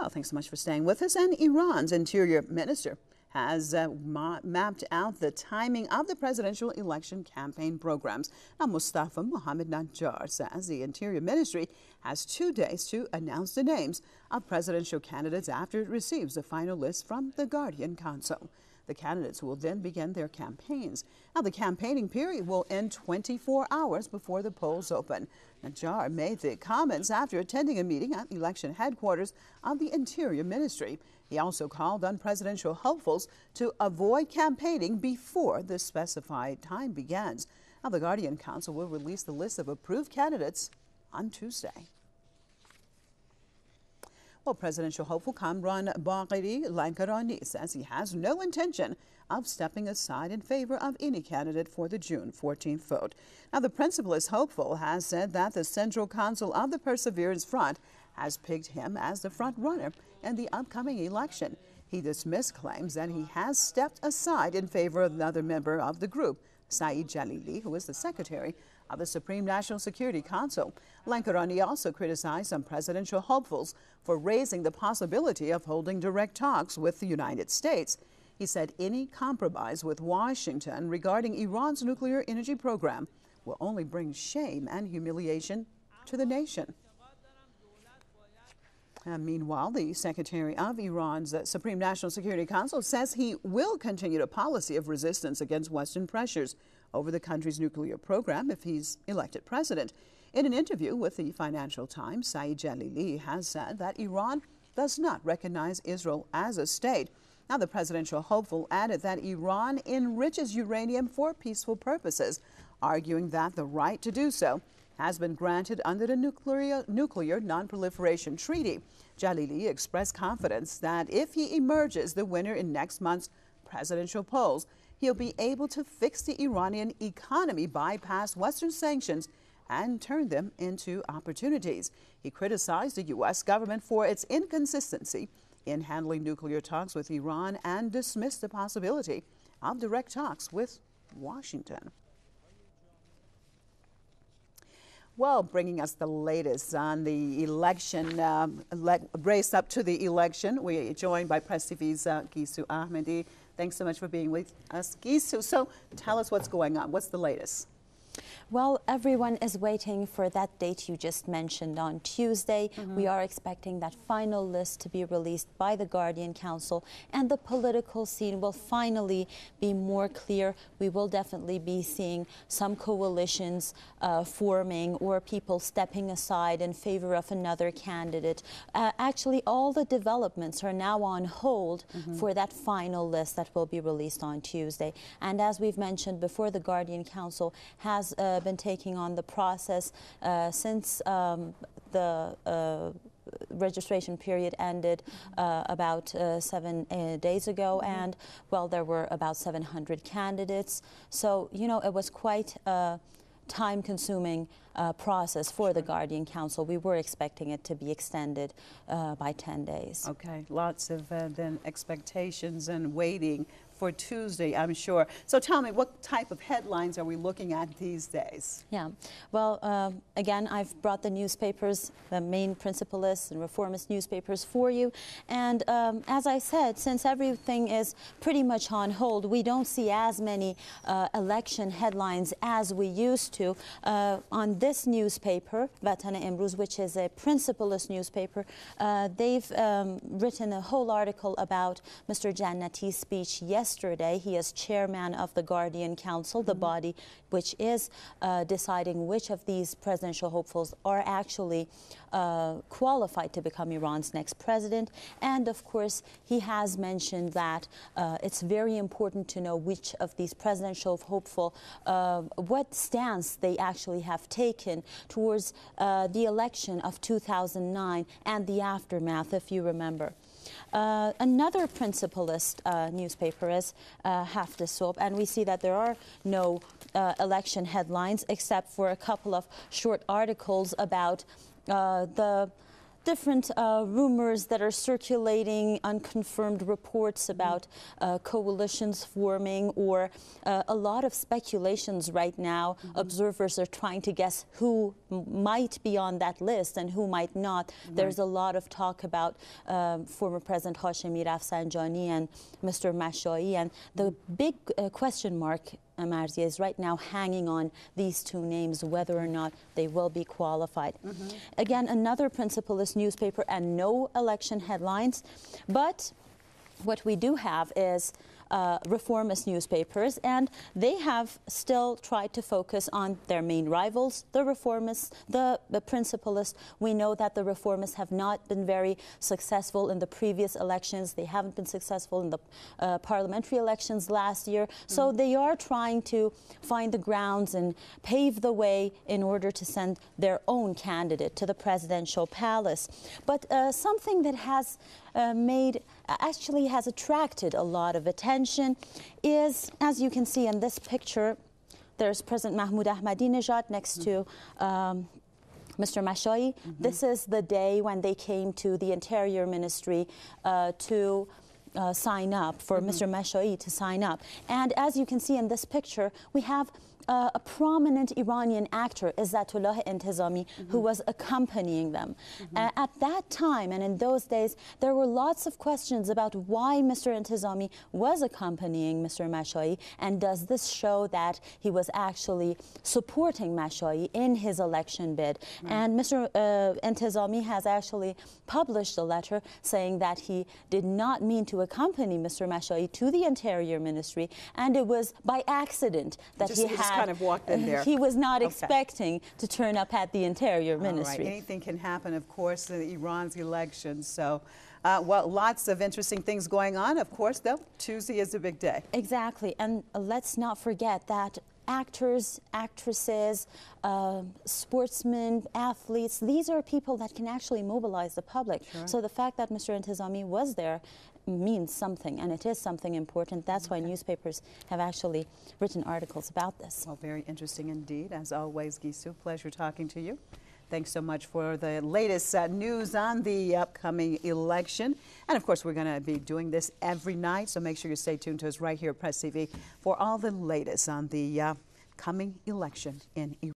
Well, thanks so much for staying with us. And Iran's interior minister has mapped out the timing of the presidential election campaign programs. Now, Mustafa Mohammad Najjar says the Interior Ministry has 2 days to announce the names of presidential candidates after it receives the final list from the Guardian Council. The candidates will then begin their campaigns. Now, the campaigning period will end 24 hours before the polls open. Najjar made the comments after attending a meeting at election headquarters of the Interior Ministry. He also called on presidential hopefuls to avoid campaigning before the specified time begins. Now, the Guardian Council will release the list of approved candidates on Tuesday. Well, presidential hopeful Kamran Bagheri Lankarani says he has no intention of stepping aside in favor of any candidate for the June 14th vote. Now, the principalist hopeful has said that the Central Council of the Perseverance Front has picked him as the front runner in the upcoming election. He dismissed claims that he has stepped aside in favor of another member of the group, Saeed Jalili, who is the secretary of the Supreme National Security Council. Lankarani also criticized some presidential hopefuls for raising the possibility of holding direct talks with the United States. He said any compromise with Washington regarding Iran's nuclear energy program will only bring shame and humiliation to the nation. Meanwhile, the secretary of Iran's Supreme National Security Council says he will continue a policy of resistance against Western pressures over the country's nuclear program if he's elected president. In an interview with the Financial Times, Saeed Jalili has said that Iran does not recognize Israel as a state. Now, the presidential hopeful added that Iran enriches uranium for peaceful purposes, arguing that the right to do so has been granted under the Nuclear Non-Proliferation Treaty. Jalili expressed confidence that if he emerges the winner in next month's presidential polls, he'll be able to fix the Iranian economy, bypass Western sanctions, and turn them into opportunities. He criticized the U.S. government for its inconsistency in handling nuclear talks with Iran and dismissed the possibility of direct talks with Washington. Well, bringing us the latest on the election, race up to the election, we're joined by Press TV's Gisu Ahmadi. Thanks so much for being with us, Gisu. So tell us what's going on. What's the latest? Well, everyone is waiting for that date you just mentioned on Tuesday. We are expecting that final list to be released by the Guardian Council, and the political scene will finally be more clear. We will definitely be seeing some coalitions forming or people stepping aside in favor of another candidate. Actually, all the developments are now on hold for that final list that will be released on Tuesday. And as we've mentioned before, the Guardian Council has been taking on the process since the registration period ended about 7 days ago, and well, there were about 700 candidates. So, you know, it was quite a time-consuming process for the Guardian Council. We were expecting it to be extended by 10 days. Okay, lots of then expectations and waiting for Tuesday, I'm sure. So tell me, what type of headlines are we looking at these days? Yeah, well, again, I've brought the newspapers, the main principalist and reformist newspapers for you. And as I said, since everything is pretty much on hold, we don't see as many election headlines as we used to. On this newspaper, Vatan Emruz, which is a principalist newspaper, they've written a whole article about Mr. Jannati's speech yesterday. He is chairman of the Guardian Council, the body which is deciding which of these presidential hopefuls are actually qualified to become Iran's next president. And of course, he has mentioned that it's very important to know which of these presidential hopeful, what stance they actually have taken towards the election of 2009 and the aftermath, if you remember. Another principalist newspaper is Hafta Soap, and we see that there are no election headlines except for a couple of short articles about the different rumors that are circulating, unconfirmed reports about coalitions forming, or a lot of speculations right now. Observers are trying to guess who might be on that list and who might not. There's a lot of talk about former President Hashemi Rafsanjani and Mr. Mashai, and the big question mark, Marzieh, is right now hanging on these two names, whether or not they will be qualified. Again, another principleless newspaper and no election headlines, but what we do have is reformist newspapers, and they have still tried to focus on their main rivals, the reformists, the principalists. We know that the reformists have not been very successful in the previous elections. They haven't been successful in the parliamentary elections last year. So they are trying to find the grounds and pave the way in order to send their own candidate to the presidential palace. But something that has actually has attracted a lot of attention is, as you can see in this picture, there's President Mahmoud Ahmadinejad next to Mr. Mashai. This is the day when they came to the Interior Ministry to sign up, for Mr. Mashai to sign up. And as you can see in this picture, we have a prominent Iranian actor, Izzatullah Intizami, who was accompanying them. At that time and in those days, there were lots of questions about why Mr. Intizami was accompanying Mr. Mashai, and does this show that he was actually supporting Mashai in his election bid. And Mr. Intizami has actually published a letter saying that he did not mean to accompany Mr. Mashai to the Interior Ministry, and it was by accident that he kind of walked in there. He was not expecting to turn up at the Interior Ministry. Right. Anything can happen, of course, in Iran's elections. So, well, lots of interesting things going on. Of course, though, Tuesday is a big day. Exactly. And let's not forget that actors, actresses, sportsmen, athletes, these are people that can actually mobilize the public. So the fact that Mr. Intizami was there means something, and it is something important. That's why newspapers have actually written articles about this. Well, very interesting indeed. As always, Gisu, pleasure talking to you. Thanks so much for the latest news on the upcoming election. And of course, we're going to be doing this every night, so make sure you stay tuned to us right here at Press TV for all the latest on the coming election in Iran.